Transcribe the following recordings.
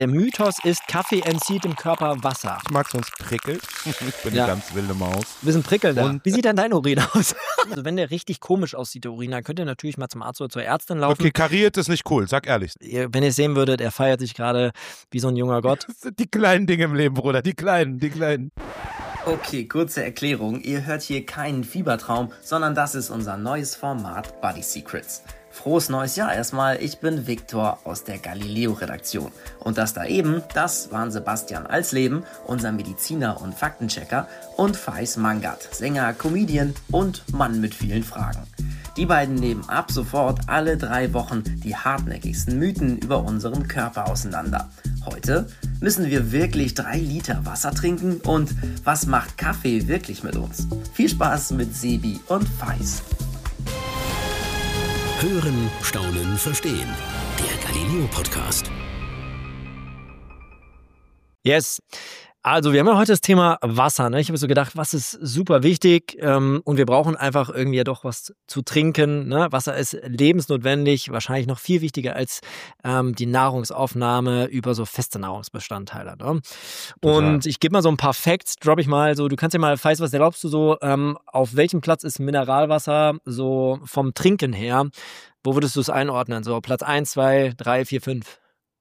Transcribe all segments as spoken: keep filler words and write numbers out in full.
Der Mythos ist, Kaffee entzieht dem Körper Wasser. Ich mag sonst prickelt. Ich bin Ja. eine ganz wilde Maus. Ein bisschen prickelnder. Und- Wie sieht denn dein Urin aus? Also wenn der richtig komisch aussieht, der Urin, dann könnt ihr natürlich mal zum Arzt oder zur Ärztin laufen. Okay, kariert ist nicht cool, sag ehrlich. Ihr, wenn ihr es sehen würdet, er feiert sich gerade wie so ein junger Gott. Das sind die kleinen Dinge im Leben, Bruder, die kleinen, die kleinen. Okay, kurze Erklärung. Ihr hört hier keinen Fiebertraum, sondern das ist unser neues Format Body Secrets. Frohes neues Jahr erstmal. Ich bin Viktor aus der Galileo-Redaktion. Und das da eben, das waren Sebastian Alsleben, unser Mediziner und Faktenchecker, und Faiz Mangat, Sänger, Comedian und Mann mit vielen Fragen. Die beiden nehmen ab sofort alle drei Wochen die hartnäckigsten Mythen über unseren Körper auseinander. Heute müssen wir wirklich drei Liter Wasser trinken und was macht Kaffee wirklich mit uns? Viel Spaß mit Sebi und Faiz. Hören, staunen, verstehen. Der Galileo-Podcast. Yes. Also, wir haben ja heute das Thema Wasser. Ne? Ich habe so gedacht, was ist super wichtig ähm, und wir brauchen einfach irgendwie ja doch was zu trinken. Ne? Wasser ist lebensnotwendig, wahrscheinlich noch viel wichtiger als ähm, die Nahrungsaufnahme über so feste Nahrungsbestandteile. Ne? Und ich gebe mal so ein paar Facts, droppe ich mal. So, du kannst ja mal, Faiz, was glaubst du so, ähm, auf welchem Platz ist Mineralwasser so vom Trinken her? Wo würdest du es einordnen? So Platz eins, zwei, drei, vier, fünf?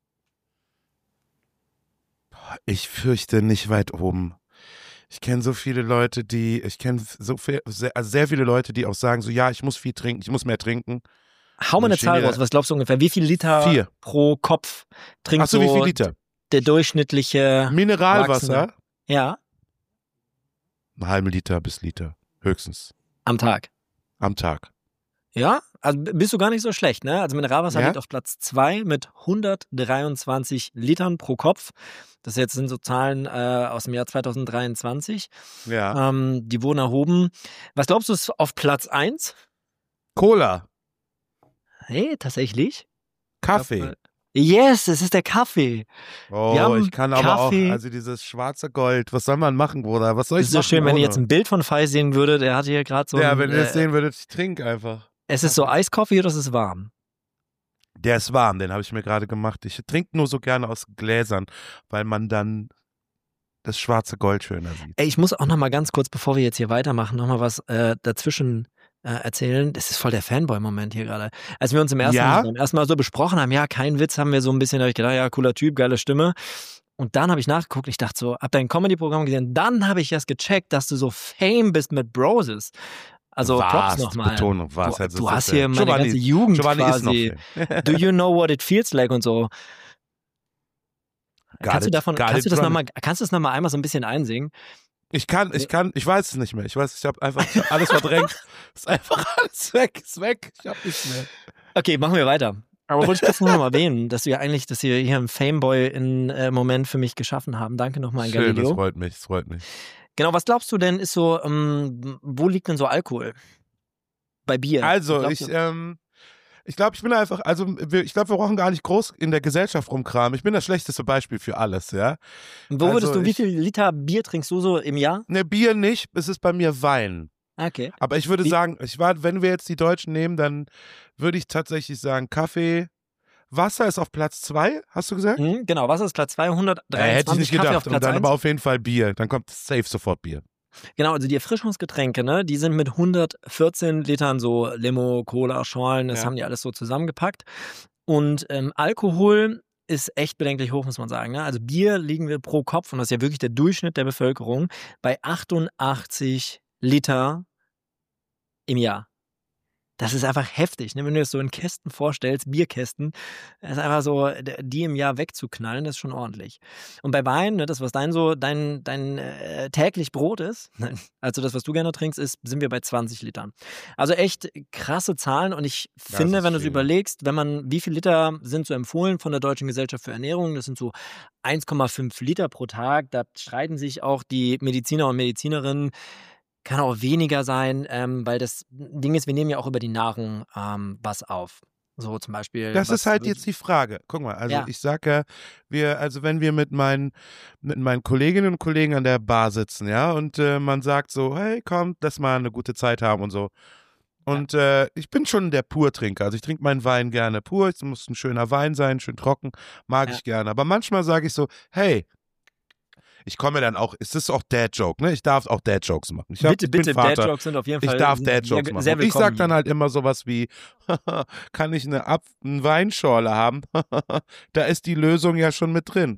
Ich fürchte nicht weit oben. Ich kenne so viele Leute, die, ich kenne so viel, sehr, also sehr viele Leute, die auch sagen so, ja, ich muss viel trinken, ich muss mehr trinken. Hau mal eine Ich Zahl stehe- raus, was glaubst du ungefähr? Wie viel Liter Vier. pro Kopf trinkt Ach so, so wie viel Liter? der durchschnittliche Mineralwasser? Erwachsene? Ja, Einen halben Liter bis Liter, höchstens, am Tag. am Tag. Ja, also bist du gar nicht so schlecht, ne? Also Mineralwasser Ja? liegt auf Platz zwei mit hundertdreiundzwanzig Litern pro Kopf. Das jetzt sind so Zahlen äh, aus dem Jahr zweitausenddreiundzwanzig. Ja. Ähm, die wurden erhoben. Was glaubst du ist auf Platz eins? Cola, Hey, tatsächlich? Kaffee. Yes, es ist der Kaffee. Oh, Wir haben ich kann aber Kaffee. auch, also dieses schwarze Gold, was soll man machen, Bruder? Was soll ich Es ist so machen schön, wenn ihr ohne? jetzt ein Bild von Faiz sehen würdet. Er hat hier gerade so Ja, ein, wenn ihr das äh, sehen würdet, ich trinke einfach. Es ist so Eiskaffee oder ist es warm? Der ist warm, den habe ich mir gerade gemacht. Ich trinke nur so gerne aus Gläsern, weil man dann das schwarze Gold schöner sieht. Ey, ich muss auch noch mal ganz kurz, bevor wir jetzt hier weitermachen, noch mal was äh, dazwischen äh, erzählen. Das ist voll der Fanboy-Moment hier gerade. Als wir uns im ersten, Ja? beim ersten Mal so besprochen haben, ja, kein Witz, haben wir so ein bisschen, da hab ich gedacht, ja, cooler Typ, geile Stimme. Und dann habe ich nachgeguckt, ich dachte so, hab dein Comedy-Programm gesehen, dann habe ich erst gecheckt, dass du so Fame bist mit Broses. Also Props Was, nochmal. Betonung, was. Du, Also, du das hast ist, hier äh, meine Giovanni- ganze Jugend Giovanni ist noch quasi. Fame. Do you know what it feels like und so. Got Kannst du it, davon, got kannst it du das from nochmal, kannst du das nochmal einmal so ein bisschen einsingen? Ich kann, ich kann, ich weiß es nicht mehr. Ich weiß, ich habe einfach ich hab alles verdrängt. Ist einfach alles weg, ist weg. Ich hab nichts mehr. Okay, machen wir weiter. Aber wollte ich kurz noch mal erwähnen, dass wir eigentlich, dass wir hier einen Fameboy in äh, Moment für mich geschaffen haben. Danke nochmal an Schön, das Galileo. freut mich, das freut mich. Genau, was glaubst du denn, ist so, ähm, wo liegt denn so Alkohol? Bei Bier. Also, Was ich, glaubst du? ähm, ich glaube, ich bin einfach, also wir, ich glaube, wir brauchen gar nicht groß in der Gesellschaft rumkramen. Ich bin das schlechteste Beispiel für alles, ja. Wo würdest also du, wie ich- viel Liter Bier trinkst du so im Jahr? Ne, Bier nicht, es ist bei mir Wein. Okay. Aber ich würde Wie- sagen, ich war, wenn wir jetzt die Deutschen nehmen, dann würde ich tatsächlich sagen, Kaffee. Wasser ist auf Platz zwei, hast du gesagt? Mhm, genau, was ist Platz Äh, hätte ich zweihundertdreiundzwanzig, nicht Kaffee gedacht. auf Und Platz dann eins? aber auf jeden Fall Bier. Dann kommt safe sofort Bier. Genau, also die Erfrischungsgetränke, ne, die sind mit hundertvierzehn Litern so Limo, Cola, Schorlen, das Ja. haben die alles so zusammengepackt. Und ähm, Alkohol ist echt bedenklich hoch, muss man sagen. Ne? Also Bier liegen wir pro Kopf, und das ist ja wirklich der Durchschnitt der Bevölkerung, bei achtundachtzig Liter im Jahr. Das ist einfach heftig, ne? Wenn du das so in Kästen vorstellst, Bierkästen, das ist einfach so, die im Jahr wegzuknallen, das ist schon ordentlich. Und bei Wein, ne, das, was dein so, dein, dein äh, täglich Brot ist, also das, was du gerne trinkst, ist, sind wir bei zwanzig Litern. Also echt krasse Zahlen, und ich Das finde, ist wenn du es viel. überlegst, wenn man, wie viele Liter sind so empfohlen von der Deutschen Gesellschaft für Ernährung, das sind so eins Komma fünf Liter pro Tag, da streiten sich auch die Mediziner und Medizinerinnen. Kann auch weniger sein, ähm, weil das Ding ist, wir nehmen ja auch über die Nahrung ähm, was auf. So zum Beispiel. Das was ist halt wird- jetzt die Frage. Guck mal, also Ja. ich sag ja, wir, also wenn wir mit meinen, mit meinen Kolleginnen und Kollegen an der Bar sitzen, ja, und äh, man sagt so, hey, komm, lass mal eine gute Zeit haben und so. Und äh, ich bin schon der Purtrinker. Also ich trinke meinen Wein gerne pur. Es muss ein schöner Wein sein, schön trocken. Mag Ja. ich gerne. Aber manchmal sage ich so, hey, ich komme dann auch, es ist auch Dad-Joke, ne? Ich darf auch Dad-Jokes machen. Ich hab, bitte, ich bin bitte, Vater. Dad-Jokes sind auf jeden Fall Ich darf sehr, Dad-Jokes machen. sehr Und ich willkommen sag dann hier. halt immer sowas wie, kann ich eine, Apf eine Weinschorle haben? Da ist die Lösung ja schon mit drin.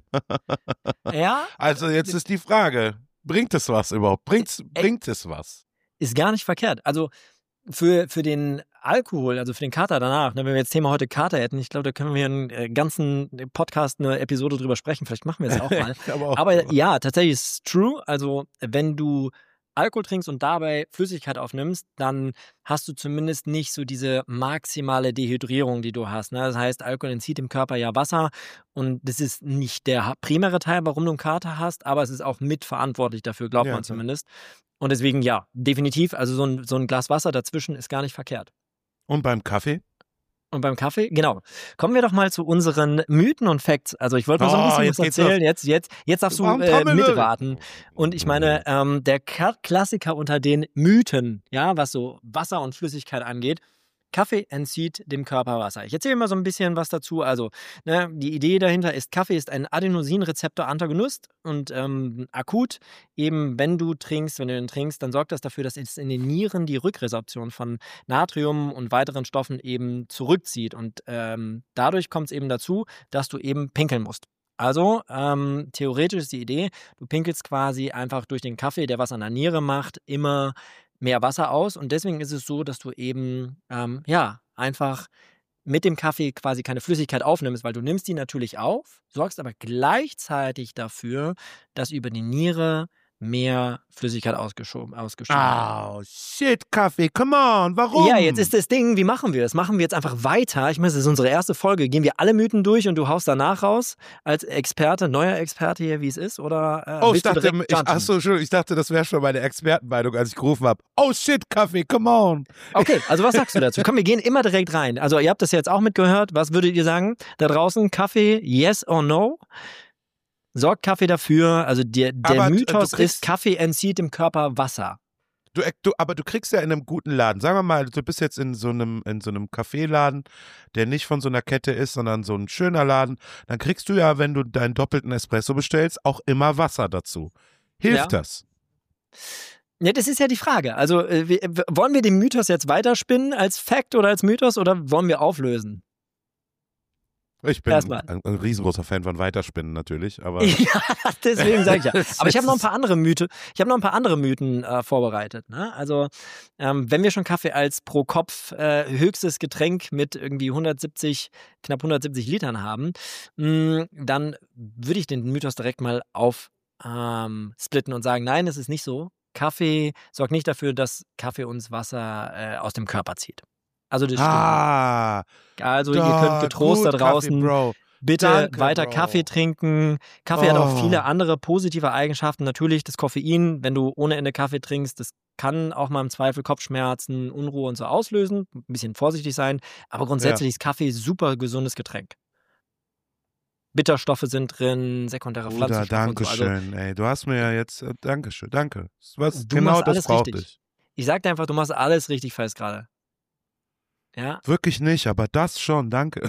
Ja, Also jetzt ist die Frage, bringt es was überhaupt? Bringt's, bringt es was? ist gar nicht verkehrt. Also für, für den Alkohol, also für den Kater danach, ne, wenn wir jetzt Thema heute Kater hätten, ich glaube, da können wir einen äh, ganzen Podcast, eine Episode drüber sprechen. Vielleicht machen wir es auch mal. Aber, auch, Aber ja, tatsächlich ist es true. Also wenn du Alkohol trinkst und dabei Flüssigkeit aufnimmst, dann hast du zumindest nicht so diese maximale Dehydrierung, die du hast. Ne? Das heißt, Alkohol entzieht dem Körper ja Wasser und das ist nicht der ha- primäre Teil, warum du einen Kater hast, aber es ist auch mitverantwortlich dafür, glaubt Ja, man klar. zumindest. Und deswegen ja, definitiv, also so ein, so ein Glas Wasser dazwischen ist gar nicht verkehrt. Und beim Kaffee? Und beim Kaffee, genau. Kommen wir doch mal zu unseren Mythen und Facts. Also ich wollte mal so ein Oh, bisschen jetzt was geht's erzählen. Jetzt, jetzt, jetzt darfst du Warum äh, Trommelwirbel? mitraten. Und ich meine, ähm, der Ka- Klassiker unter den Mythen, ja, was so Wasser und Flüssigkeit angeht, Kaffee entzieht dem Körper Wasser. Ich erzähle mal so ein bisschen was dazu. Also, ne, die Idee dahinter ist, Kaffee ist ein Adenosinrezeptor-Antagonist und ähm, akut, eben wenn du trinkst, wenn du den trinkst, dann sorgt das dafür, dass es in den Nieren die Rückresorption von Natrium und weiteren Stoffen eben zurückzieht. Und ähm, dadurch kommt es eben dazu, dass du eben pinkeln musst. Also, ähm, theoretisch ist die Idee, du pinkelst quasi einfach durch den Kaffee, der was an der Niere macht, immer mehr Wasser aus. Und deswegen ist es so, dass du eben, ähm, ja, einfach mit dem Kaffee quasi keine Flüssigkeit aufnimmst, weil du nimmst die natürlich auf, sorgst aber gleichzeitig dafür, dass über die Niere mehr Flüssigkeit ausgeschoben, ausgeschoben wird. Oh, shit, Kaffee, come on, warum? Ja, jetzt ist das Ding, wie machen wir das? Machen wir jetzt einfach weiter? Ich meine, das ist unsere erste Folge. Gehen wir alle Mythen durch und du haust danach raus als Experte, neuer Experte hier, wie es ist? Oder äh, Oh, ich willst du dachte, direkt ich, judgen? achso, Entschuldigung, ich dachte, das wäre schon meine Expertenmeinung, als ich gerufen habe. Oh, shit, Kaffee, come on. Okay, also was sagst du dazu? Komm, wir gehen immer direkt rein. Also ihr habt das jetzt auch mitgehört. Was würdet ihr sagen? Da draußen Kaffee, yes or no? Sorgt Kaffee dafür? Also der, der Aber du- Mythos du kriegst- ist, Kaffee entzieht dem Körper Wasser. Du, du, aber du kriegst ja in einem guten Laden, sagen wir mal, du bist jetzt in so einem, in so einem Kaffeeladen, der nicht von so einer Kette ist, sondern so ein schöner Laden, dann kriegst du ja, wenn du deinen doppelten Espresso bestellst, auch immer Wasser dazu. Hilft Ja. das? Ja, das ist ja die Frage. Also äh, wir, w- wollen wir den Mythos jetzt weiterspinnen als Fact oder als Mythos oder wollen wir auflösen? Ich bin Erstmal. ein, ein riesengroßer Fan von Weiterspinnen natürlich, aber Ja, deswegen sage ich ja. Das Aber ich habe noch ein ist- paar andere Mythen. Ich habe noch ein paar andere Mythen äh, vorbereitet. Ne? Also ähm, wenn wir schon Kaffee als pro Kopf äh, höchstes Getränk mit irgendwie hundertsiebzig, knapp hundertsiebzig Litern haben, mh, dann würde ich den Mythos direkt mal auf ähm, splitten und sagen, nein, es ist nicht so. Kaffee sorgt nicht dafür, dass Kaffee uns Wasser äh, aus dem Körper zieht. Also das ah, stimmt. Also ihr da, könnt getrost gut, da draußen Kaffee, Bro. bitte Danke, weiter Bro. Kaffee trinken. Kaffee hat auch Oh. viele andere positive Eigenschaften. Natürlich das Koffein, wenn du ohne Ende Kaffee trinkst, das kann auch mal im Zweifel Kopfschmerzen, Unruhe und so auslösen. Ein bisschen vorsichtig sein. Aber grundsätzlich ist Kaffee super gesundes Getränk. Bitterstoffe sind drin, sekundäre Bruder, Pflanzenstoffe danke und so. Also schön, ey. Du hast mir ja jetzt, äh, danke schön, danke. Was, Du genau machst das alles brauchte richtig. ich. ich sag dir einfach, du machst alles richtig fest gerade. Ja, Wirklich nicht, aber das schon, danke.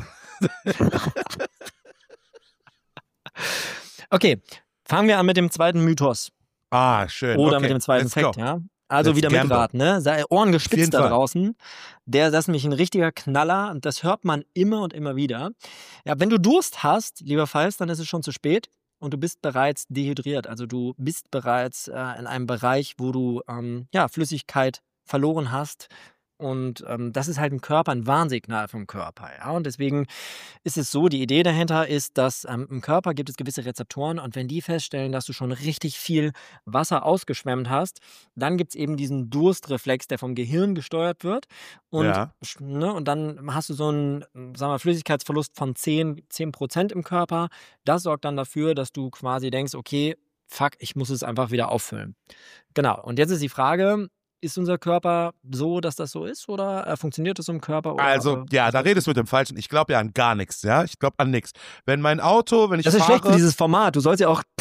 okay. Fangen wir an mit dem zweiten Mythos. Ah, schön. Oder okay. mit dem zweiten Let's Fact, go. ja. Also Let's wieder gamble. mitraten, ne? Sei Ohren jeden gespitzt da Fall. draußen. Der, das ist nämlich ein richtiger Knaller und das hört man immer und immer wieder. Ja, wenn du Durst hast, lieber Falls, dann ist es schon zu spät und du bist bereits dehydriert. Also du bist bereits äh, in einem Bereich, wo du ähm, ja, Flüssigkeit verloren hast. Und ähm, das ist halt ein Körper, ein Warnsignal vom Körper. Ja? Und deswegen ist es so, die Idee dahinter ist, dass ähm, im Körper gibt es gewisse Rezeptoren und wenn die feststellen, dass du schon richtig viel Wasser ausgeschwemmt hast, dann gibt es eben diesen Durstreflex, der vom Gehirn gesteuert wird. Und, Ja. ne, und dann hast du so einen sagen wir, mal, Flüssigkeitsverlust von zehn Prozent im Körper. Das sorgt dann dafür, dass du quasi denkst, okay, fuck, ich muss es einfach wieder auffüllen. Genau, und jetzt ist die Frage, ist unser Körper so, dass das so ist oder äh, funktioniert das im Körper? Oder, Also, äh, ja, da redest du mit dem Falschen. Ich glaube ja an gar nichts, ja. Ich glaube an nichts. Wenn mein Auto, wenn ich das ist fahre, schlecht für dieses Format. Du sollst ja auch.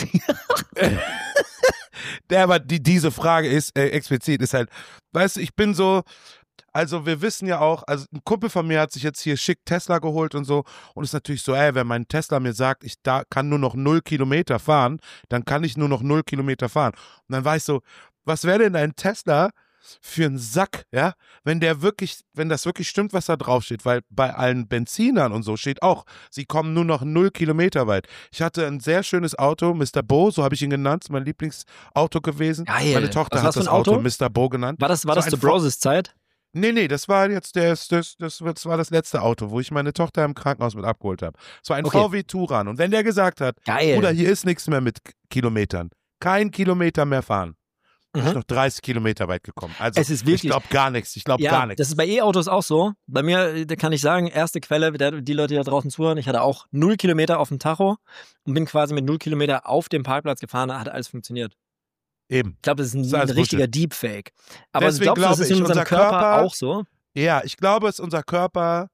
der aber die, diese Frage ist, äh, explizit, ist halt, weißt du, ich bin so, Also wir wissen ja auch, also ein Kumpel von mir hat sich jetzt hier schick Tesla geholt und so und ist natürlich so, ey, wenn mein Tesla mir sagt, ich da kann nur noch null Kilometer fahren, dann kann ich nur noch null Kilometer fahren. Und dann war ich so, was wäre denn ein Tesla für ein Sack, ja, wenn der wirklich, wenn das wirklich stimmt, was da drauf steht, weil bei allen Benzinern und so steht auch, sie kommen nur noch null Kilometer weit. Ich hatte ein sehr schönes Auto, Mister Bo, so habe ich ihn genannt, mein Lieblingsauto gewesen. Geil. Meine Tochter Was hat war's für das ein Auto? Auto Mister Bo genannt. War das, war So das ein zu Broses Zeit? Nee, nee, das war jetzt das, das, das, das war das letzte Auto, wo ich meine Tochter im Krankenhaus mit abgeholt habe. Es war ein Okay. V W Touran. Und wenn der gesagt hat, Geil. Bruder, hier ist nichts mehr mit K- Kilometern, kein Kilometer mehr fahren, bin ich Mhm. noch dreißig Kilometer weit gekommen. Also Es ist wirklich- ich glaube gar nichts, ich glaube Ja, gar nichts. das ist bei E-Autos auch so. Bei mir, äh, da kann ich sagen, erste Quelle, der- die Leute, die da draußen zuhören, ich hatte auch null Kilometer auf dem Tacho und bin quasi mit null Kilometer auf dem Parkplatz gefahren, da hat alles funktioniert. Eben. Ich glaube, das ist ein, Das ist alles ein richtiger Deepfake. Aber Deswegen glaubst du, das glaube ist in ich, unserem unser Körper, Körper- auch so? Ja, ich glaube, dass unser Körper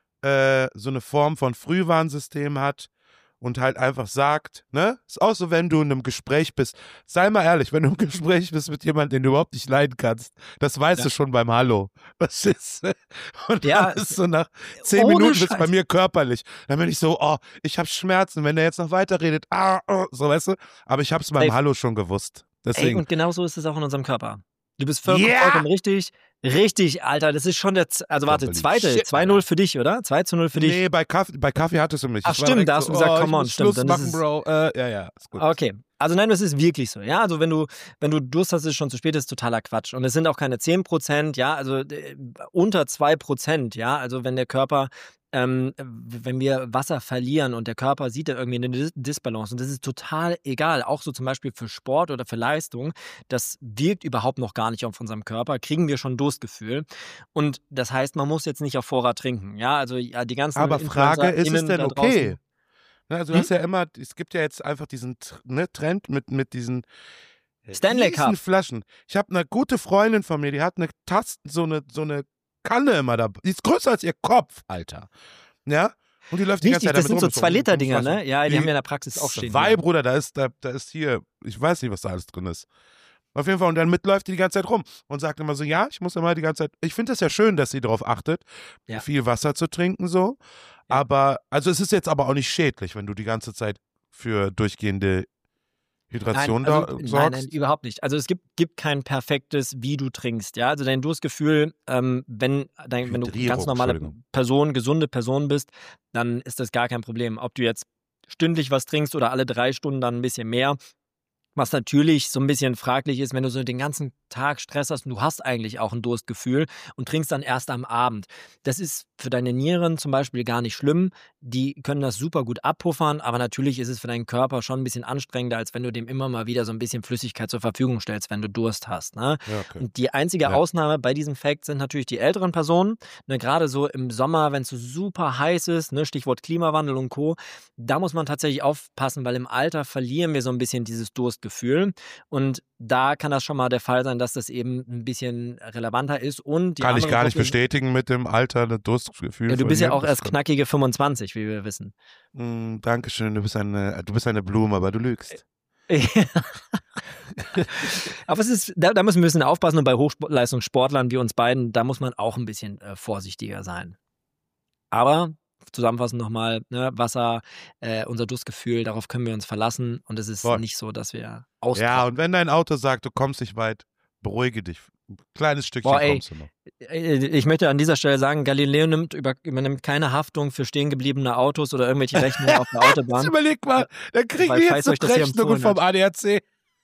äh, so eine Form von Frühwarnsystem hat und halt einfach sagt, ne? Ist auch so, wenn du in einem Gespräch bist. Sei mal ehrlich, wenn du im Gespräch bist mit jemandem, den du überhaupt nicht leiden kannst, das weißt Ja. du schon beim Hallo. Was ist? Und Ja, dann ist so nach zehn ohne Minuten wird es bei Scheiß. mir körperlich. Dann bin ich so, oh, ich habe Schmerzen, wenn der jetzt noch weiterredet, ah, oh, so, weißt du? Aber ich habe es beim Safe. Hallo schon gewusst. Ey, Deswegen. und genau so ist es auch in unserem Körper. Du bist vollkommen, Yeah! vollkommen richtig. Richtig, Alter, das ist schon der, Z- also warte, Körperlich. zweite, Shit, zwei null für dich, oder? zwei zu null für dich. Nee, bei Kaffee, bei Kaffee hattest du mich. Ach, Ich war stimmt, direkt da hast so, du gesagt, oh, come ich on, muss stimmt, Schluss dann ist machen, es- Bro. Äh, ja, ja, ist gut. Okay, also nein, das ist wirklich so. Ja, also wenn du, wenn du Durst hast, ist es schon zu spät, ist totaler Quatsch. Und es sind auch keine zehn Prozent, ja, also äh, unter zwei Prozent, ja, also wenn der Körper, ähm, wenn wir Wasser verlieren und der Körper sieht da irgendwie eine Dis- Disbalance und das ist total egal, auch so zum Beispiel für Sport oder für Leistung, das wirkt überhaupt noch gar nicht auf unserem Körper, kriegen wir schon Durstgefühl und das heißt, man muss jetzt nicht auf Vorrat trinken, ja, also ja, die ganzen Aber Frage, ist es InfluencerInnen denn da okay? draußen- Ne, also Hm? du hast ja immer, es gibt ja jetzt einfach diesen Tr- ne, Trend mit, mit diesen Stanley Cup. riesen Flaschen. Ich habe eine gute Freundin von mir, die hat eine Tasten, so eine, so eine Kanne immer da. Die ist größer als ihr Kopf, Alter. Ja? Und die läuft die ganze Richtig, Zeit das damit sind rum so mit zwei Liter Dinger, fünf ne? Flaschen. Ja, die haben wir in der Praxis auch stehen. Zwei, Bruder, da ist, da, da ist hier, ich weiß nicht, was da alles drin ist. Auf jeden Fall, und dann mit läuft die die ganze Zeit rum und sagt immer so, ja, ich muss immer die ganze Zeit, ich finde das ja schön, dass sie darauf achtet, Ja. viel Wasser zu trinken so, Ja. aber, also es ist jetzt aber auch nicht schädlich, wenn du die ganze Zeit für durchgehende Hydration Nein, also, da nein, sorgst. nein, überhaupt nicht. Also es gibt, gibt kein perfektes, wie du trinkst. Ja, also dein Durstgefühl, ähm, wenn, dein, wenn du Hydrierung, ganz normale Entschuldigung. Person, gesunde Person bist, dann ist das gar kein Problem. Ob du jetzt stündlich was trinkst oder alle drei Stunden dann ein bisschen mehr. Was natürlich so ein bisschen fraglich ist, wenn du so den ganzen Tag Stress hast und du hast eigentlich auch ein Durstgefühl und trinkst dann erst am Abend. Das ist für deine Nieren zum Beispiel gar nicht schlimm. Die können das super gut abpuffern, aber natürlich ist es für deinen Körper schon ein bisschen anstrengender, als wenn du dem immer mal wieder so ein bisschen Flüssigkeit zur Verfügung stellst, wenn du Durst hast. Ne? Ja, okay. Und die einzige Ja. Ausnahme bei diesem Fact sind natürlich die älteren Personen. Ne, gerade so im Sommer, wenn es so super heiß ist, ne, Stichwort Klimawandel und Co., da muss man tatsächlich aufpassen, weil im Alter verlieren wir so ein bisschen dieses Durstgefühl. Und da kann das schon mal der Fall sein, dass das eben ein bisschen relevanter ist. Und die Kann ich andere gar nicht Gruppe- bestätigen mit dem Alter, das Durstgefühl. Ja, du bist ja verlieren. auch erst Das knackige fünfundzwanzig, wie wir wissen. kann- Mm, Dankeschön, du bist, eine, du bist eine Blume, aber du lügst. Aber es ist, da, da müssen wir ein bisschen aufpassen und bei Hochleistungssportlern wie uns beiden, da muss man auch ein bisschen äh, vorsichtiger sein. Aber zusammenfassend nochmal, ne, Wasser, äh, unser Durstgefühl, darauf können wir uns verlassen und es ist Voll. nicht so, dass wir Ja, austrocknen. und wenn dein Auto sagt, du kommst nicht weit, beruhige dich. Ein kleines Stückchen Boah, ey. kommst du noch. Äh, Ich möchte an dieser Stelle sagen, Galileo nimmt über, übernimmt keine Haftung für stehen gebliebene Autos oder irgendwelche Rechnungen auf der Jetzt Autobahn. überleg mal, dann kriegen Weil wir falls jetzt noch euch das hier Rechnungen empfohlen vom A D A C.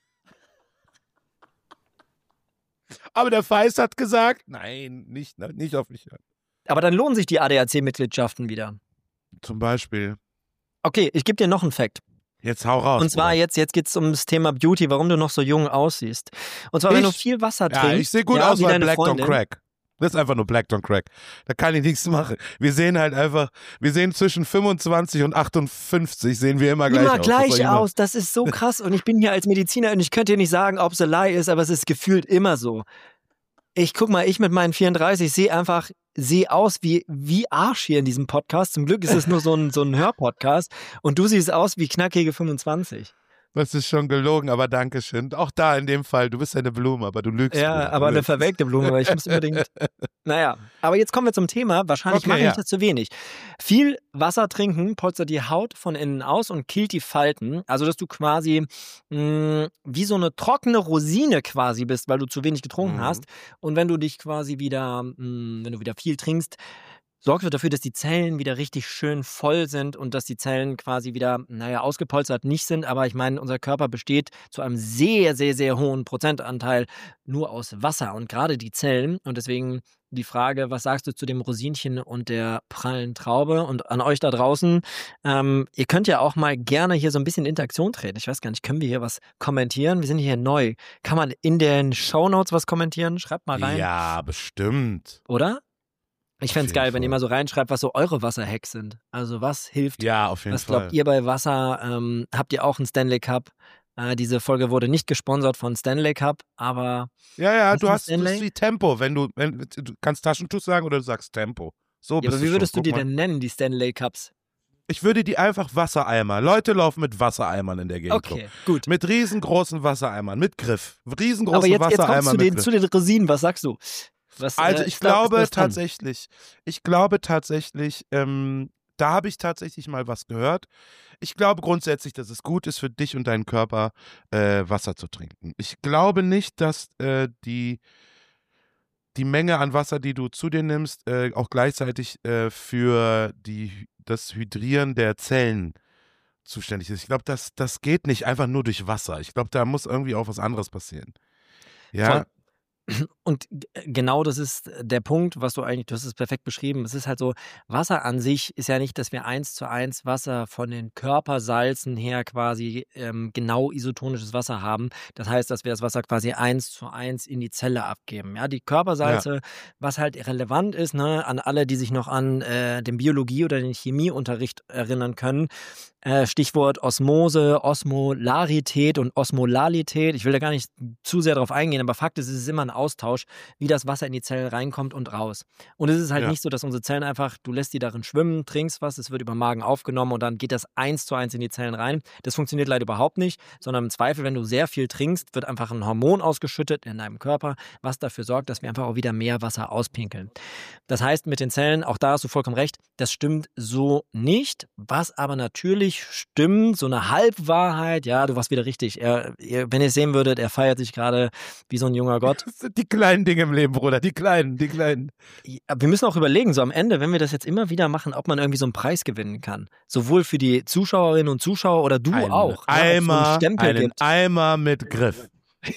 Aber der Feist hat gesagt, nein, nicht, nicht auf mich hören. Aber dann lohnen sich die A D A C-Mitgliedschaften wieder. Zum Beispiel, Okay, ich gebe dir noch einen Fact. jetzt hau raus. Und zwar Bruder. jetzt, jetzt geht es um das Thema Beauty, warum du noch so jung aussiehst. Und zwar, wenn du Ich? viel Wasser Ja, trinkst. ich sehe gut ja, aus, wie weil deine Black Freundin. Don't Crack. Das ist einfach nur Black Don't Crack. Da kann ich nichts machen. Wir sehen halt einfach, wir sehen zwischen fünfundzwanzig und achtundfünfzig sehen wir immer gleich Immer aus. Was soll gleich ich machen? aus, das ist so krass. Und ich bin hier als Mediziner und ich könnte dir nicht sagen, ob es eine Lie ist, aber es ist gefühlt immer so. Ich guck mal, ich mit meinen vierunddreißig sehe einfach, sehe aus wie, wie Arsch hier in diesem Podcast. Zum Glück ist es nur so ein, so ein Hörpodcast und du siehst aus wie knackige fünfundzwanzig. Das ist schon gelogen, aber danke schön. Auch da in dem Fall, du bist ja eine Blume, aber du lügst. Ja, Bruder, aber du eine lügst. verwelkte Blume, weil ich muss unbedingt. Naja, aber jetzt kommen wir zum Thema. Wahrscheinlich Okay, mache ich ja. das zu wenig. Viel Wasser trinken polstert die Haut von innen aus und killt die Falten. Also, dass du quasi mh, wie so eine trockene Rosine quasi bist, weil du zu wenig getrunken Mhm. hast. Und wenn du dich quasi wieder, mh, wenn du wieder viel trinkst, sorgt du dafür, dass die Zellen wieder richtig schön voll sind und dass die Zellen quasi wieder, naja, ausgepolstert nicht sind. Aber ich meine, unser Körper besteht zu einem sehr, sehr, sehr hohen Prozentanteil nur aus Wasser und gerade die Zellen. Und deswegen die Frage, was sagst du zu dem Rosinchen und der prallen Traube? Und an euch da draußen, ähm, ihr könnt ja auch mal gerne hier so ein bisschen in Interaktion treten. Ich weiß gar nicht, können wir hier was kommentieren? Wir sind hier neu. Kann man in den Shownotes was kommentieren? Schreibt mal rein. Ja, bestimmt. Oder? Ich fände es jeden geil, wenn ihr Fall. mal so reinschreibt, was so eure Wasserhacks sind. Also was hilft? Ja, auf jeden Was Fall. glaubt ihr bei Wasser? Ähm, habt ihr auch einen Stanley Cup? Äh, diese Folge wurde nicht gesponsert von Stanley Cup, aber Ja, ja, Was du ist hast, das Stanley? ist wie Tempo, wenn du, wenn, du kannst Taschentuch sagen oder du sagst Tempo. So ja, bist aber wie du würdest schon. du die Guck mal. denn nennen, die Stanley Cups? Ich würde die einfach Wassereimer. Leute laufen mit Wassereimern in der Gegend. rum. Okay, gut. Mit riesengroßen Wassereimern, mit Griff. Riesengroßen Aber jetzt, jetzt kommst Wassereimer du mit den, Griff. zu den Rosinen, was sagst du? Was, Also äh, ich ist da- ist glaube das dran? tatsächlich, ich glaube tatsächlich, ähm, da habe ich tatsächlich mal was gehört. Ich glaube grundsätzlich, dass es gut ist für dich und deinen Körper, äh, Wasser zu trinken. Ich glaube nicht, dass äh, die, die Menge an Wasser, die du zu dir nimmst, äh, auch gleichzeitig äh, für die, das Hydrieren der Zellen zuständig ist. Ich glaube, das, das geht nicht einfach nur durch Wasser. Ich glaube, da muss irgendwie auch was anderes passieren. Ja, Voll. Und g- genau das ist der Punkt, was du eigentlich, du hast es perfekt beschrieben. Es ist halt so, Wasser an sich ist ja nicht, dass wir eins zu eins Wasser von den Körpersalzen her quasi ähm, genau isotonisches Wasser haben. Das heißt, dass wir das Wasser quasi eins zu eins in die Zelle abgeben. Ja, die Körpersalze, was halt relevant ist, ne, an alle, die sich noch an äh, den Biologie- oder den Chemieunterricht erinnern können. Äh, Stichwort Osmose, Osmolarität und Osmolalität. Ich will da gar nicht zu sehr drauf eingehen, aber Fakt ist, es ist immer ein Austausch, wie das Wasser in die Zellen reinkommt und raus. Und es ist halt Ja. nicht so, dass unsere Zellen einfach, du lässt die darin schwimmen, trinkst was, es wird über den Magen aufgenommen und dann geht das eins zu eins in die Zellen rein. Das funktioniert leider überhaupt nicht, sondern im Zweifel, wenn du sehr viel trinkst, wird einfach ein Hormon ausgeschüttet in deinem Körper, was dafür sorgt, dass wir einfach auch wieder mehr Wasser auspinkeln. Das heißt, mit den Zellen, auch da hast du vollkommen recht, das stimmt so nicht. Was aber natürlich stimmt, so eine Halbwahrheit, ja, du warst wieder richtig. Er, ihr, wenn ihr es sehen würdet, er feiert sich gerade wie so ein junger Gott. das sind die kleinen Dinge im Leben, Bruder. Die kleinen, die kleinen. Ja, wir müssen auch überlegen, so am Ende, wenn wir das jetzt immer wieder machen, ob man irgendwie so einen Preis gewinnen kann. Sowohl für die Zuschauerinnen und Zuschauer oder du Ein auch. ne, ob es so einen Eimer, Stempel einen gibt. Eimer mit Griff.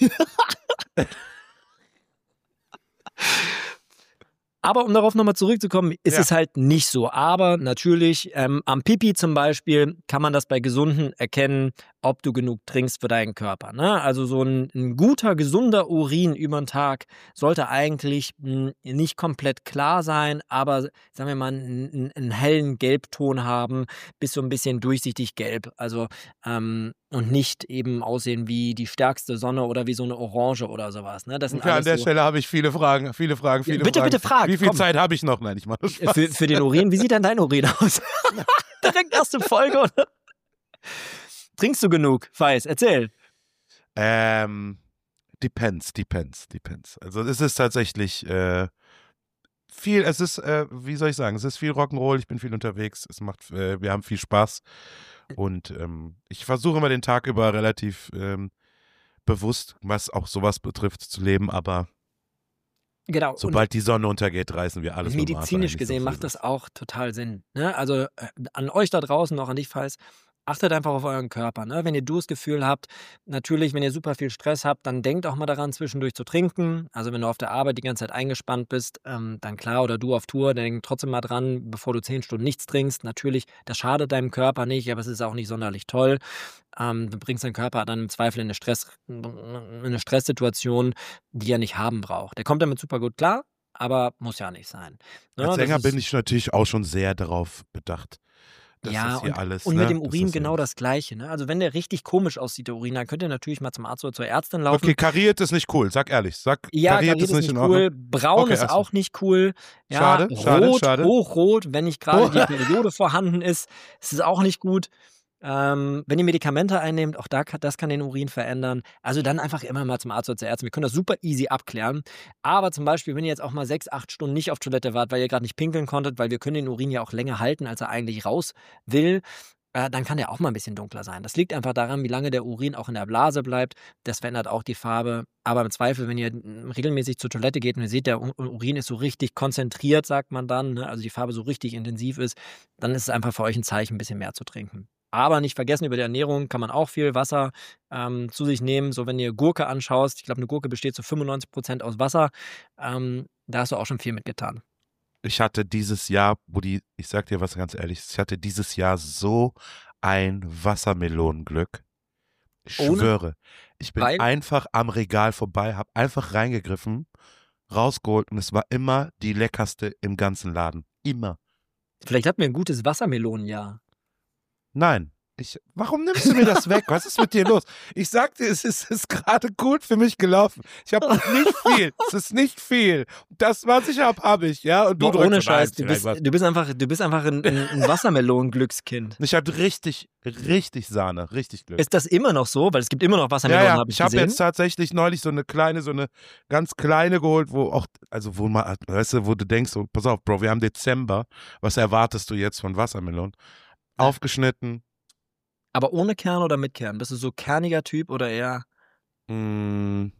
Aber um darauf nochmal zurückzukommen, ist Ja. es halt nicht so. Aber natürlich, ähm, am Pipi zum Beispiel kann man das bei Gesunden erkennen, ob du genug trinkst für deinen Körper. Ne? Also so ein, ein guter, gesunder Urin über den Tag sollte eigentlich mh, nicht komplett klar sein, aber sagen wir mal einen, einen, einen hellen Gelbton haben, bis so ein bisschen durchsichtig gelb. Also ähm, und nicht eben aussehen wie die stärkste Sonne oder wie so eine Orange oder sowas. Ne? Das sind Ja, an alles der so, Stelle habe ich viele Fragen, viele Fragen, Ja, viele bitte, Fragen. bitte frag, Wie viel komm. Zeit habe ich noch? Nein, ich mache nur Spaß. Für, für den Urin. Wie sieht denn dein Urin aus? Direkt erste Folge, oder? Trinkst du genug, Feis? Erzähl. Ähm, depends, depends, depends. Also es ist tatsächlich äh, viel, es ist, äh, wie soll ich sagen, es ist viel Rock'n'Roll, ich bin viel unterwegs, es macht, äh, wir haben viel Spaß und ähm, ich versuche immer den Tag über relativ ähm, bewusst, was auch sowas betrifft, zu leben, aber Genau. sobald die Sonne untergeht, reißen wir alles Und vom Arsch, medizinisch eigentlich gesehen so macht viel das ist. auch total Sinn. Ne? Also äh, an euch da draußen, auch an dich, Feis, achtet einfach auf euren Körper. Ne? Wenn ihr Durstgefühl habt, natürlich, wenn ihr super viel Stress habt, dann denkt auch mal daran, zwischendurch zu trinken. Also wenn du auf der Arbeit die ganze Zeit eingespannt bist, ähm, dann klar, oder du auf Tour, dann denk trotzdem mal dran, bevor du zehn Stunden nichts trinkst. Natürlich, das schadet deinem Körper nicht, aber es ist auch nicht sonderlich toll. Ähm, du bringst deinen Körper dann im Zweifel in eine, Stress, in eine Stresssituation, die er nicht haben braucht. Der kommt damit super gut klar, aber muss ja nicht sein. Ne? Als Das Sänger ist- bin ich natürlich auch schon sehr darauf bedacht. dass ja, das hier und, alles, und ne? mit dem dass Urin das hier- genau das Gleiche. Ne? Also wenn der richtig komisch aussieht, der Urin, dann könnt ihr natürlich mal zum Arzt oder zur Ärztin laufen. Okay, kariert ist nicht cool, sag ehrlich. Sag, Ja, kariert, kariert ist nicht in Ordnung. cool. Braun Okay, ist achso. auch nicht cool. Ja, Schade, schade, rot, schade. hochrot, wenn nicht gerade die Periode vorhanden ist, ist es auch nicht gut. Ähm, wenn ihr Medikamente einnehmt, auch da kann, das kann den Urin verändern. Also dann einfach immer mal zum Arzt oder zur Ärztin. Wir können das super easy abklären. Aber zum Beispiel, wenn ihr jetzt auch mal sechs, acht Stunden nicht auf Toilette wart, weil ihr gerade nicht pinkeln konntet, weil wir können den Urin ja auch länger halten, als er eigentlich raus will, äh, dann kann der auch mal ein bisschen dunkler sein. Das liegt einfach daran, wie lange der Urin auch in der Blase bleibt. Das verändert auch die Farbe. Aber im Zweifel, wenn ihr regelmäßig zur Toilette geht und ihr seht, der Urin ist so richtig konzentriert, sagt man dann, ne? Also die Farbe so richtig intensiv ist, dann ist es einfach für euch ein Zeichen, ein bisschen mehr zu trinken. Aber nicht vergessen, über die Ernährung kann man auch viel Wasser ähm, zu sich nehmen. So, wenn ihr Gurke anschaust, ich glaube, eine Gurke besteht zu fünfundneunzig Prozent aus Wasser. Ähm, da hast du auch schon viel mitgetan. Ich hatte dieses Jahr, Buddy, ich sag dir was ganz ehrlich, ich hatte dieses Jahr so ein Wassermelonenglück. Ich Ohne? schwöre. Ich bin Weil? einfach am Regal vorbei, habe einfach reingegriffen, rausgeholt und es war immer die leckerste im ganzen Laden. Immer. Vielleicht hatten wir ein gutes Wassermelonenjahr. Nein. Ich, warum nimmst du mir das weg? Was ist mit dir los? Ich sag dir, es ist, ist gerade gut für mich gelaufen. Ich habe nicht viel. Es ist nicht viel. Das, was ich habe, habe ich, ja. Und du Boah, ohne drückst so, Scheiß, nein, du bist, vielleicht was. du bist einfach, du bist einfach ein, ein, ein Wassermelonenglückskind. Ich hatte richtig, richtig Sahne, richtig Glück. Ist das immer noch so? Weil es gibt immer noch Ja, Wassermelonen, ja, habe ich ich habe gesehen. jetzt tatsächlich neulich so eine kleine, so eine ganz kleine geholt, wo auch, also wo man, weißt du, wo du denkst, so, pass auf, Bro, wir haben Dezember, was erwartest du jetzt von Wassermelonen? Aufgeschnitten, Aber ohne Kern oder mit Kern? Bist du so kerniger Typ oder eher? mh,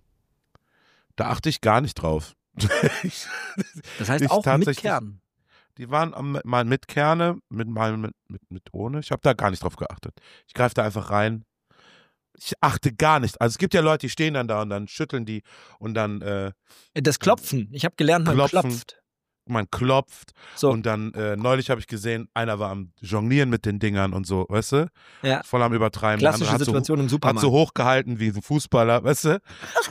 da achte ich gar nicht drauf. Ich- Das heißt ich auch mit tatsächlich- Kern. Die waren am- mal mit Kerne, mit, mal mit, mit, mit ohne. Ich habe da gar nicht drauf geachtet. Ich greife da einfach rein. Ich achte gar nicht. Also es gibt ja Leute, die stehen dann da und dann schütteln die und dann äh, Das Klopfen. Ich habe gelernt, man Klopfen. klopft. man klopft. So, Und dann äh, neulich habe ich gesehen, einer war am Jonglieren mit den Dingern und so, weißt du? ja. Voll am Übertreiben. Der Klassische andere hat so, Situation im hat Supermarkt. so hochgehalten wie ein Fußballer, weißt du?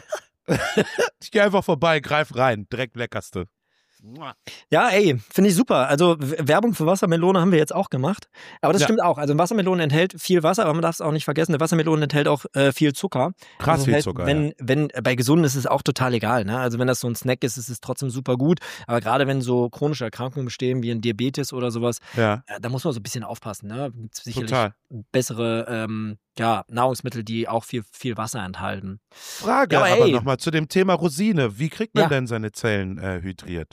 Ich gehe einfach vorbei, greif rein, direkt leckerste. Ja, ey, finde ich super. Also W- Werbung für Wassermelone haben wir jetzt auch gemacht. Aber das Ja. stimmt auch. Also eine Wassermelone enthält viel Wasser, aber man darf es auch nicht vergessen. Eine Wassermelone enthält auch äh, viel Zucker. Krass Also viel heißt, Zucker, Wenn, ja. wenn bei Gesunden ist es auch total egal. Ne? Also wenn das so ein Snack ist, ist es trotzdem super gut. Aber gerade wenn so chronische Erkrankungen bestehen, wie ein Diabetes oder sowas, Ja, ja, da muss man so ein bisschen aufpassen. Ne? Gibt sicherlich total. bessere ähm, ja, Nahrungsmittel, die auch viel, viel Wasser enthalten. Frage Ja, aber aber ey. nochmal zu dem Thema Rosine. Wie kriegt man Ja. denn seine Zellen äh, hydriert?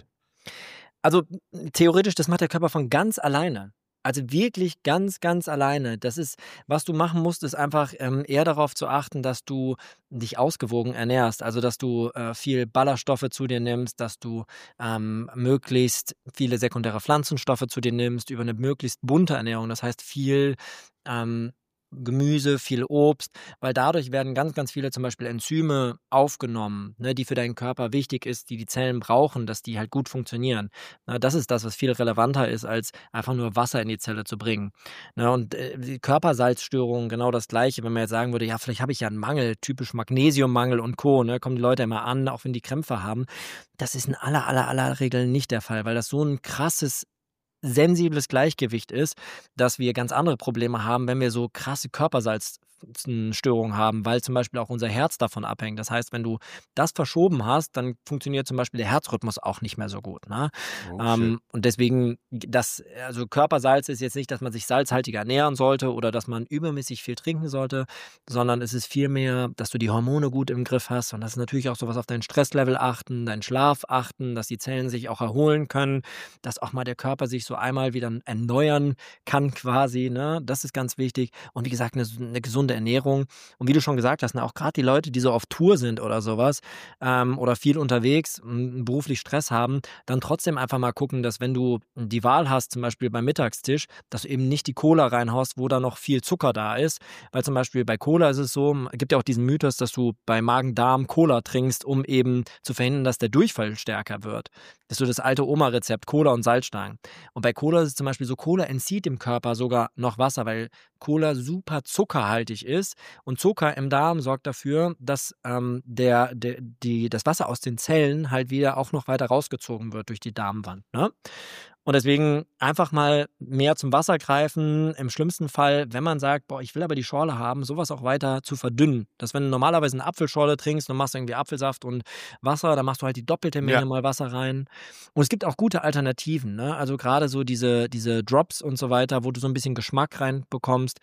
Also theoretisch, das macht der Körper von ganz alleine. Also wirklich ganz, ganz alleine. Das ist, was du machen musst, ist einfach ähm, eher darauf zu achten, dass du dich ausgewogen ernährst. Also dass du äh, viel Ballaststoffe zu dir nimmst, dass du ähm, möglichst viele sekundäre Pflanzenstoffe zu dir nimmst, über eine möglichst bunte Ernährung. Das heißt viel ähm, Gemüse, viel Obst, weil dadurch werden ganz, ganz viele zum Beispiel Enzyme aufgenommen, ne, die für deinen Körper wichtig ist, die die Zellen brauchen, dass die halt gut funktionieren. Na, das ist das, was viel relevanter ist, als einfach nur Wasser in die Zelle zu bringen. Na, und äh, die Körpersalzstörungen, genau das Gleiche. Wenn man jetzt sagen würde, ja, vielleicht habe ich ja einen Mangel, typisch Magnesiummangel und Co., ne, kommen die Leute immer an, auch wenn die Krämpfe haben. Das ist in aller, aller, aller Regeln nicht der Fall, weil das so ein krasses sensibles Gleichgewicht ist, dass wir ganz andere Probleme haben, wenn wir so krasse Körpersalzstörungen haben, weil zum Beispiel auch unser Herz davon abhängt. Das heißt, wenn du das verschoben hast, dann funktioniert zum Beispiel der Herzrhythmus auch nicht mehr so gut. Ne? Oh, ähm, und deswegen, das, also Körpersalz ist jetzt nicht, dass man sich salzhaltiger ernähren sollte oder dass man übermäßig viel trinken sollte, sondern es ist vielmehr, dass du die Hormone gut im Griff hast und das ist natürlich auch sowas auf dein Stresslevel achten, deinen Schlaf achten, dass die Zellen sich auch erholen können, dass auch mal der Körper sich so einmal wieder erneuern kann quasi, ne? Das ist ganz wichtig. Und wie gesagt, eine, eine gesunde Ernährung. Und wie du schon gesagt hast, ne, auch gerade die Leute, die so auf Tour sind oder sowas ähm, oder viel unterwegs, m, beruflich Stress haben, dann trotzdem einfach mal gucken, dass wenn du die Wahl hast, zum Beispiel beim Mittagstisch, dass du eben nicht die Cola reinhaust, wo da noch viel Zucker da ist. Weil zum Beispiel bei Cola ist es so, es gibt ja auch diesen Mythos, dass du bei Magen-Darm Cola trinkst, um eben zu verhindern, dass der Durchfall stärker wird. Das ist so das alte Oma-Rezept, Cola und Salzstangen. Und bei Cola ist es zum Beispiel so, Cola entzieht dem Körper sogar noch Wasser, weil Cola super zuckerhaltig ist. Und Zucker im Darm sorgt dafür, dass ähm, der, der, die, das Wasser aus den Zellen halt wieder auch noch weiter rausgezogen wird durch die Darmwand. Ne? Und deswegen einfach mal mehr zum Wasser greifen. Im schlimmsten Fall, wenn man sagt, boah, ich will aber die Schorle haben, sowas auch weiter zu verdünnen. Dass wenn du normalerweise eine Apfelschorle trinkst und machst irgendwie Apfelsaft und Wasser, dann machst du halt die doppelte Menge Ja. mal Wasser rein. Und es gibt auch gute Alternativen, ne? Also gerade so diese, diese Drops und so weiter, wo du so ein bisschen Geschmack reinbekommst.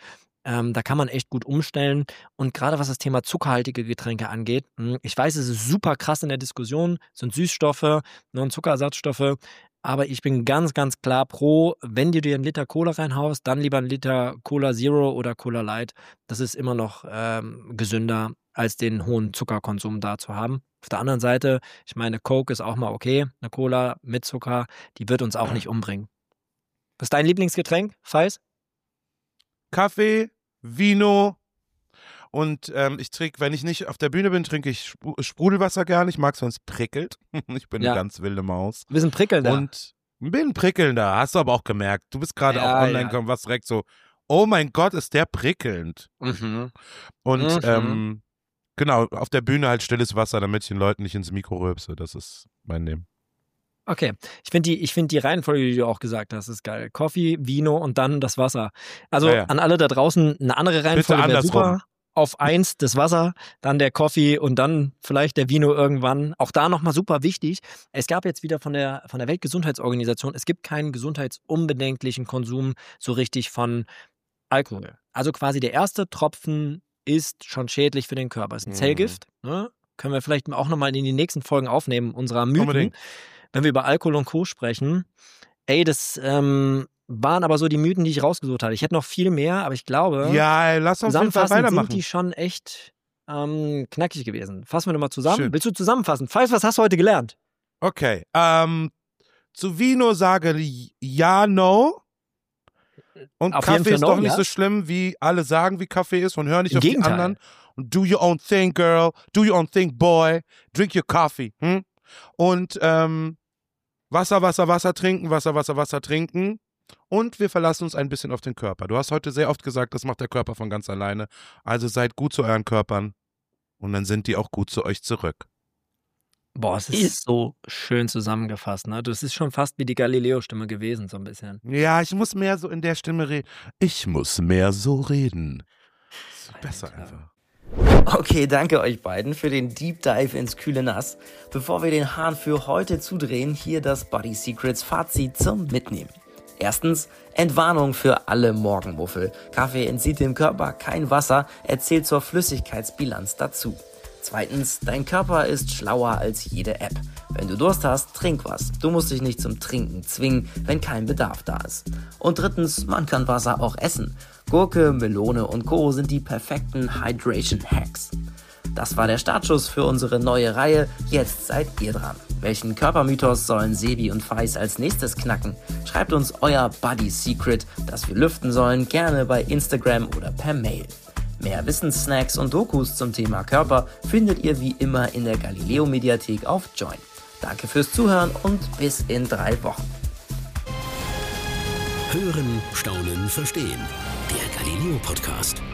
Ähm, da kann man echt gut umstellen. Und gerade was das Thema zuckerhaltige Getränke angeht, mh, ich weiß, es ist super krass in der Diskussion, es sind Süßstoffe, ne, und Zuckerersatzstoffe. Aber ich bin ganz, ganz klar pro, wenn du dir einen Liter Cola reinhaust, dann lieber einen Liter Cola Zero oder Cola Light. Das ist immer noch ähm, gesünder, als den hohen Zuckerkonsum da zu haben. Auf der anderen Seite, ich meine, Coke ist auch mal okay. Eine Cola mit Zucker, die wird uns auch nicht umbringen. Was ist dein Lieblingsgetränk, Feis? Kaffee, Vino und ähm, ich trinke, wenn ich nicht auf der Bühne bin, trinke ich Spru- Sprudelwasser gerne. Ich mag es, wenn es prickelt. Ich bin Ja. eine ganz wilde Maus. Wir sind prickelnder. Und bin prickelnder, hast du aber auch gemerkt. Du bist gerade Ja, auch online ja. gekommen, was direkt so, oh mein Gott, ist der prickelnd. Mhm. Und Mhm. ähm, genau, auf der Bühne halt stilles Wasser, damit ich den Leuten nicht ins Mikro rülpse. Das ist mein Leben. Okay, ich finde die, ich find die Reihenfolge, die du auch gesagt hast, ist geil. Coffee, Vino und dann das Wasser. Also Ja, ja. an alle da draußen, eine andere Reihenfolge wäre andersrum. super. Auf eins das Wasser, dann der Coffee und dann vielleicht der Vino irgendwann. Auch da nochmal super wichtig. Es gab jetzt wieder von der, von der Weltgesundheitsorganisation, es gibt keinen gesundheitsunbedenklichen Konsum so richtig von Alkohol. Also quasi der erste Tropfen ist schon schädlich für den Körper. Ist ein Mhm. Zellgift. Ne? Können wir vielleicht auch nochmal in die nächsten Folgen aufnehmen, unserer Mythen. Unbedingt. Wenn wir über Alkohol und Co. sprechen. Ey, das ähm, waren aber so die Mythen, die ich rausgesucht hatte. Ich hätte noch viel mehr, aber ich glaube, Ja, ey, lass uns auf jeden Fall zusammenfassend weitermachen. sind die schon echt ähm, knackig gewesen. Fassen wir nochmal zusammen. Schön. Willst du zusammenfassen? Feis, was hast du heute gelernt? Okay, ähm, zu Vino sage ich ja, no. Und Auf jeden Kaffee Fall ist no, doch nicht ja? so schlimm, wie alle sagen, wie Kaffee ist und hör nicht Im auf Gegenteil. die anderen. Und do your own thing, girl. Do your own thing, boy. Drink your coffee. Hm? Und ähm, Wasser, Wasser, Wasser trinken, Wasser, Wasser, Wasser trinken. Und wir verlassen uns ein bisschen auf den Körper. Du hast heute sehr oft gesagt, das macht der Körper von ganz alleine. Also seid gut zu euren Körpern. Und dann sind die auch gut zu euch zurück. Boah, es ist so schön zusammengefasst. Ne? Das ist schon fast wie die Galileo-Stimme gewesen, so ein bisschen. Ja, ich muss mehr so in der Stimme reden. Ich muss mehr so reden. Ist besser Alter. einfach. Okay, danke euch beiden für den Deep Dive ins kühle Nass. Bevor wir den Hahn für heute zudrehen, hier das Body Secrets Fazit zum Mitnehmen. Erstens, Entwarnung für alle Morgenmuffel. Kaffee entzieht dem Körper kein Wasser, er zählt zur Flüssigkeitsbilanz dazu. Zweitens, dein Körper ist schlauer als jede App. Wenn du Durst hast, trink was. Du musst dich nicht zum Trinken zwingen, wenn kein Bedarf da ist. Und drittens, man kann Wasser auch essen. Gurke, Melone und Co. sind die perfekten Hydration-Hacks. Das war der Startschuss für unsere neue Reihe. Jetzt seid ihr dran. Welchen Körpermythos sollen Sebi und Feis als nächstes knacken? Schreibt uns euer Body Secret, das wir lüften sollen, gerne bei Instagram oder per Mail. Mehr Wissenssnacks und Dokus zum Thema Körper findet ihr wie immer in der Galileo-Mediathek auf Join. Danke fürs Zuhören und bis in drei Wochen. Hören, staunen, verstehen. Der Galileo Podcast.